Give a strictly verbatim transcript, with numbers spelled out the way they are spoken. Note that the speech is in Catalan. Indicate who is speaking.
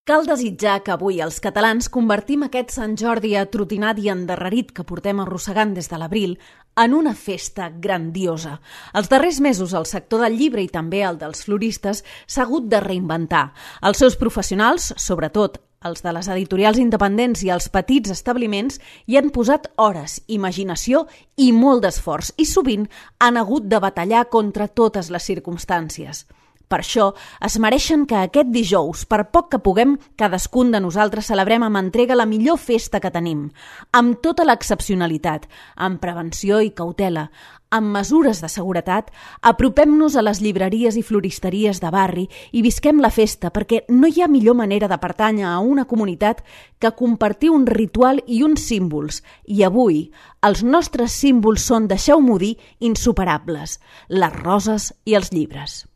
Speaker 1: Cal desitjar que avui els catalans convertim aquest Sant Jordi atrotinat i endarrerit que portem arrossegant des de l'abril en una festa grandiosa. Els darrers mesos el sector del llibre i també el dels floristes s'ha hagut de reinventar. Els seus professionals, sobretot els de les editorials independents i els petits establiments, hi han posat hores, imaginació i molt d'esforç i sovint han hagut de batallar contra totes les circumstàncies. Per això es mereixen que aquest dijous, per poc que puguem, cadascun de nosaltres celebrem amb entrega la millor festa que tenim, amb tota l'excepcionalitat, amb prevenció i cautela, amb mesures de seguretat, apropem-nos a les llibreries i floristeries de barri i visquem la festa, perquè no hi ha millor manera de pertànyer a una comunitat que compartir un ritual i uns símbols. I avui els nostres símbols són, deixeu-m'ho dir, insuperables, les roses i els llibres.